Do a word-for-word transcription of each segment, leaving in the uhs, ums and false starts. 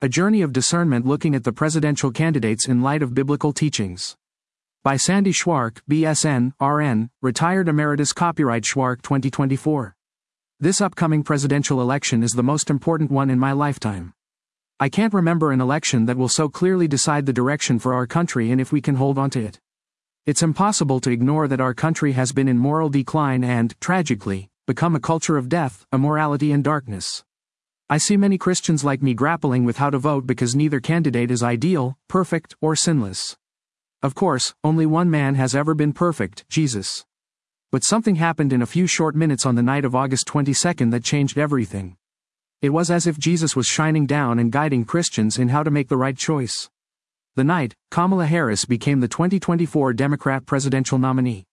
A Journey of Discernment Looking at the Presidential Candidates in Light of Biblical Teachings. By Sandy Schwark, B S N, R N, Retired Emeritus Copyright Schwark twenty twenty-four. This upcoming presidential election is the most important one in my lifetime. I can't remember an election that will so clearly decide the direction for our country and if we can hold on to it. It's impossible to ignore that our country has been in moral decline and, tragically, become a culture of death, immorality and darkness. I see many Christians like me grappling with how to vote because neither candidate is ideal, perfect, or sinless. Of course, only one man has ever been perfect, Jesus. But something happened in a few short minutes on the night of August twenty-second that changed everything. It was as if Jesus was shining down and guiding Christians in how to make the right choice. The night, Kamala Harris became the twenty twenty-four Democrat presidential nominee.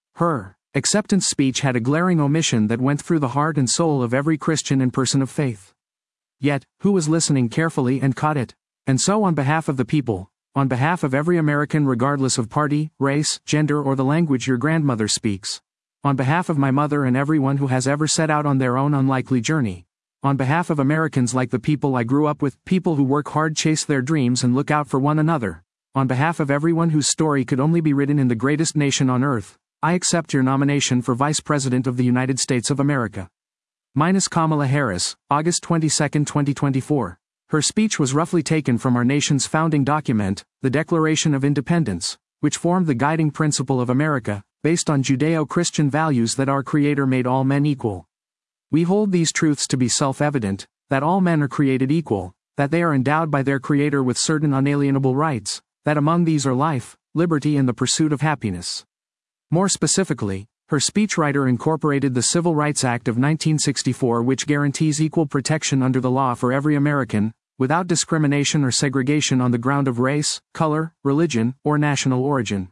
Her acceptance speech had a glaring omission that went through the heart and soul of every Christian and person of faith. Yet, who was listening carefully and caught it? And so on behalf of the people, on behalf of every American regardless of party, race, gender or the language your grandmother speaks, on behalf of my mother and everyone who has ever set out on their own unlikely journey, on behalf of Americans like the people I grew up with, people who work hard, chase their dreams and look out for one another, on behalf of everyone whose story could only be written in the greatest nation on earth, I accept your nomination for Vice President of the United States of America. Minus Kamala Harris, August twenty-second, twenty twenty-four. Her speech was roughly taken from our nation's founding document, the Declaration of Independence, which formed the guiding principle of America, based on Judeo-Christian values that our Creator made all men equal. We hold these truths to be self-evident, that all men are created equal, that they are endowed by their Creator with certain unalienable rights, that among these are life, liberty and the pursuit of happiness. More specifically, her speechwriter incorporated the Civil Rights Act of nineteen sixty-four, which guarantees equal protection under the law for every American, without discrimination or segregation on the ground of race, color, religion, or national origin.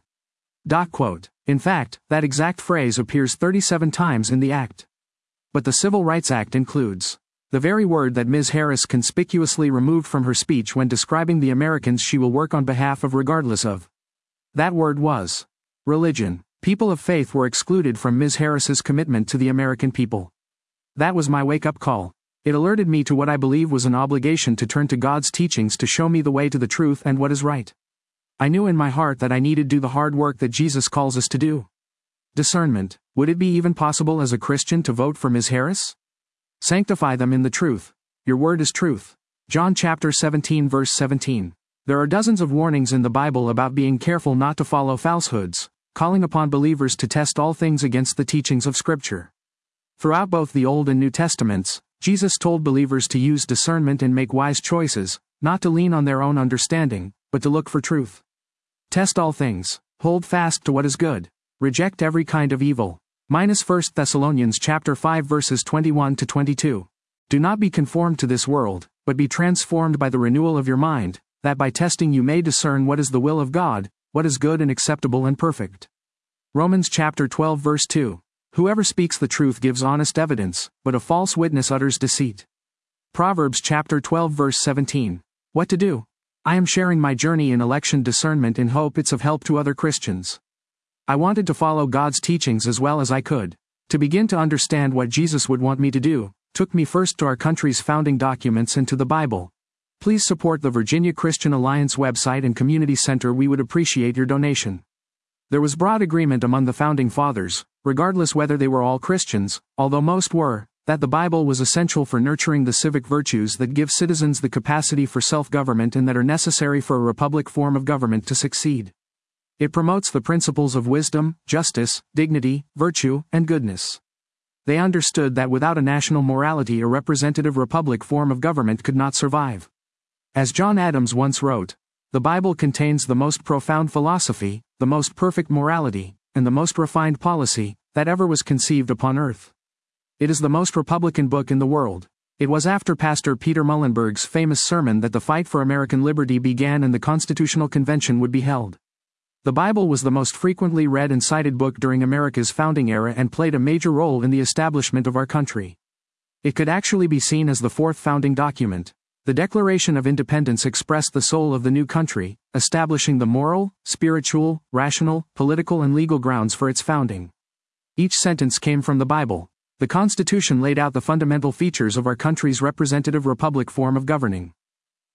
Quote. In fact, that exact phrase appears thirty-seven times in the Act. But the Civil Rights Act includes the very word that Miz Harris conspicuously removed from her speech when describing the Americans she will work on behalf of regardless of. That word was religion. People of faith were excluded from Miz Harris's commitment to the American people. That was my wake-up call. It alerted me to what I believe was an obligation to turn to God's teachings to show me the way to the truth and what is right. I knew in my heart that I needed to do the hard work that Jesus calls us to do. Discernment. Would it be even possible as a Christian to vote for Miz Harris? Sanctify them in the truth. Your word is truth. John chapter seventeen verse seventeen. There are dozens of warnings in the Bible about being careful not to follow falsehoods, calling upon believers to test all things against the teachings of Scripture. Throughout both the Old and New Testaments, Jesus told believers to use discernment and make wise choices, not to lean on their own understanding, but to look for truth. Test all things, hold fast to what is good, reject every kind of evil. Minus First Thessalonians chapter five verses twenty-one to twenty-two. Do not be conformed to this world, but be transformed by the renewal of your mind, that by testing you may discern what is the will of God, what is good and acceptable and perfect. Romans chapter twelve verse two. Whoever speaks the truth gives honest evidence, but a false witness utters deceit. Proverbs chapter twelve verse seventeen. What to do? I am sharing my journey in election discernment in hope it's of help to other Christians. I wanted to follow God's teachings as well as I could. To begin to understand what Jesus would want me to do, took me first to our country's founding documents and to the Bible. Please support the Virginia Christian Alliance website and community center. We would appreciate your donation. There was broad agreement among the founding fathers, regardless whether they were all Christians, although most were, that the Bible was essential for nurturing the civic virtues that give citizens the capacity for self-government and that are necessary for a republic form of government to succeed. It promotes the principles of wisdom, justice, dignity, virtue, and goodness. They understood that without a national morality a representative republic form of government could not survive. As John Adams once wrote, the Bible contains the most profound philosophy, the most perfect morality, and the most refined policy that ever was conceived upon earth. It is the most Republican book in the world. It was after Pastor Peter Muhlenberg's famous sermon that the fight for American liberty began and the Constitutional Convention would be held. The Bible was the most frequently read and cited book during America's founding era and played a major role in the establishment of our country. It could actually be seen as the fourth founding document. The Declaration of Independence expressed the soul of the new country, establishing the moral, spiritual, rational, political and legal grounds for its founding. Each sentence came from the Bible. The Constitution laid out the fundamental features of our country's representative republic form of governing.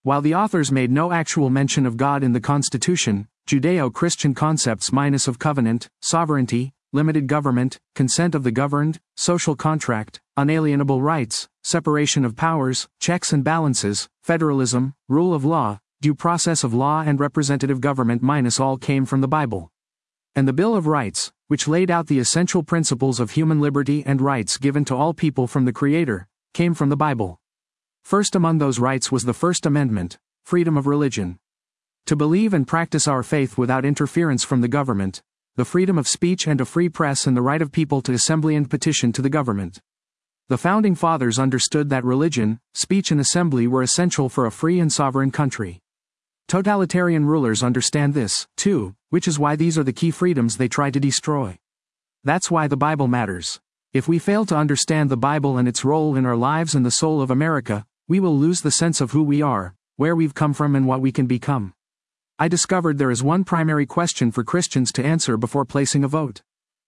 While the authors made no actual mention of God in the Constitution, Judeo-Christian concepts minus of covenant, sovereignty, limited government, consent of the governed, social contract, unalienable rights, separation of powers, checks and balances, federalism, rule of law, due process of law and representative government minus all came from the Bible. And the Bill of Rights, which laid out the essential principles of human liberty and rights given to all people from the Creator, came from the Bible. First among those rights was the First Amendment, freedom of religion. To believe and practice our faith without interference from the government, the freedom of speech and a free press and the right of people to assembly and petition to the government. The Founding Fathers understood that religion, speech and assembly were essential for a free and sovereign country. Totalitarian rulers understand this, too, which is why these are the key freedoms they try to destroy. That's why the Bible matters. If we fail to understand the Bible and its role in our lives and the soul of America, we will lose the sense of who we are, where we've come from and what we can become. I discovered there is one primary question for Christians to answer before placing a vote.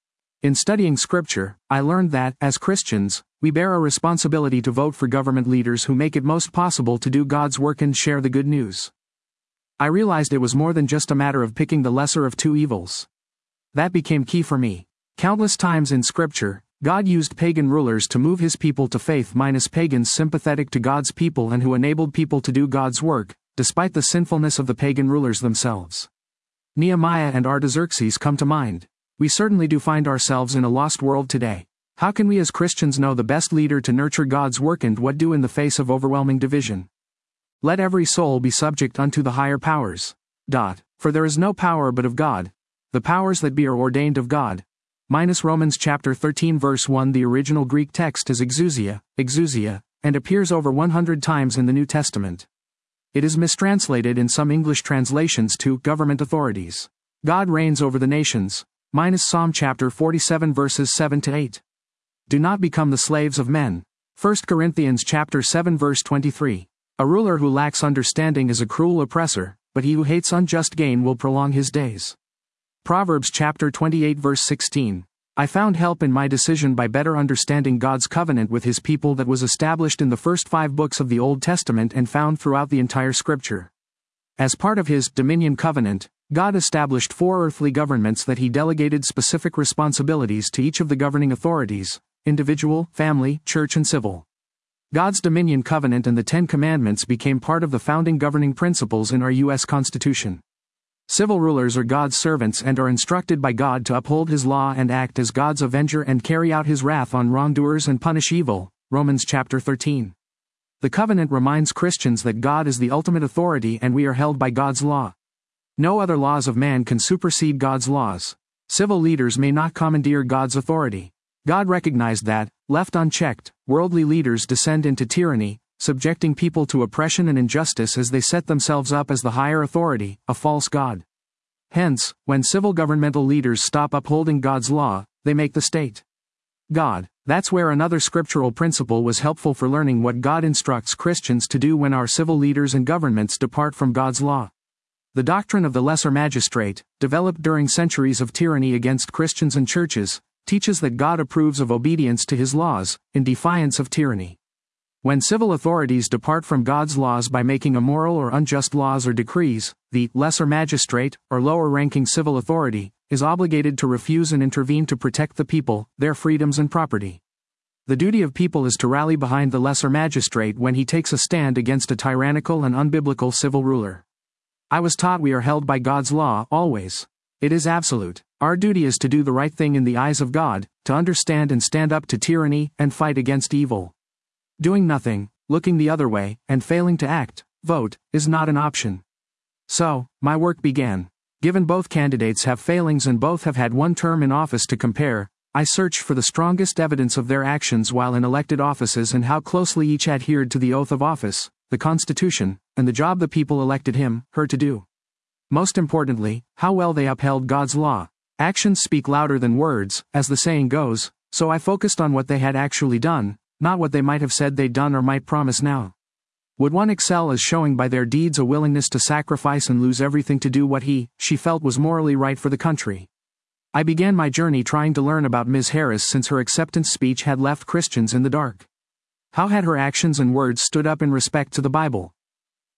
In studying Scripture, I learned that, as Christians, we bear a responsibility to vote for government leaders who make it most possible to do God's work and share the good news. I realized it was more than just a matter of picking the lesser of two evils. That became key for me. Countless times in Scripture, God used pagan rulers to move his people to faith minus pagans sympathetic to God's people and who enabled people to do God's work, despite the sinfulness of the pagan rulers themselves. Nehemiah and Artaxerxes come to mind. We certainly do find ourselves in a lost world today. How can we as Christians know the best leader to nurture God's work and what do in the face of overwhelming division? Let every soul be subject unto the higher powers. Dot. For there is no power but of God. The powers that be are ordained of God. Minus Romans chapter thirteen verse one. The original Greek text is exousia, exousia, and appears over one hundred times in the New Testament. It is mistranslated in some English translations to government authorities. God reigns over the nations. Minus Psalm chapter forty-seven verses seven to eight. Do not become the slaves of men. First Corinthians chapter seven verse twenty-three. A ruler who lacks understanding is a cruel oppressor, but he who hates unjust gain will prolong his days. Proverbs chapter twenty-eight verse sixteen. I found help in my decision by better understanding God's covenant with his people that was established in the first five books of the Old Testament and found throughout the entire Scripture. As part of his dominion covenant, God established four earthly governments that he delegated specific responsibilities to each of the governing authorities: individual, family, church and civil. God's dominion covenant and the Ten Commandments became part of the founding governing principles in our U S Constitution. Civil rulers are God's servants and are instructed by God to uphold his law and act as God's avenger and carry out his wrath on wrongdoers and punish evil. Romans chapter thirteen. The covenant reminds Christians that God is the ultimate authority and we are held by God's law. No other laws of man can supersede God's laws. Civil leaders may not commandeer God's authority. God recognized that, left unchecked, worldly leaders descend into tyranny, subjecting people to oppression and injustice as they set themselves up as the higher authority, a false god. Hence, when civil governmental leaders stop upholding God's law, they make the state God. That's where another scriptural principle was helpful for learning what God instructs Christians to do when our civil leaders and governments depart from God's law. The doctrine of the lesser magistrate, developed during centuries of tyranny against Christians and churches, teaches that God approves of obedience to his laws, in defiance of tyranny. When civil authorities depart from God's laws by making immoral or unjust laws or decrees, the lesser magistrate, or lower-ranking civil authority, is obligated to refuse and intervene to protect the people, their freedoms and property. The duty of people is to rally behind the lesser magistrate when he takes a stand against a tyrannical and unbiblical civil ruler. I was taught we are held by God's law, always. It is absolute. Our duty is to do the right thing in the eyes of God, to understand and stand up to tyranny, and fight against evil. Doing nothing, looking the other way, and failing to act, vote, is not an option. So, my work began. Given both candidates have failings and both have had one term in office to compare, I searched for the strongest evidence of their actions while in elected offices and how closely each adhered to the oath of office, the Constitution, and the job the people elected him, her to do. Most importantly, how well they upheld God's law. Actions speak louder than words, as the saying goes, so I focused on what they had actually done, not what they might have said they'd done or might promise now. Would one excel as showing by their deeds a willingness to sacrifice and lose everything to do what he, she felt was morally right for the country? I began my journey trying to learn about Miz Harris since her acceptance speech had left Christians in the dark. How had her actions and words stood up in respect to the Bible?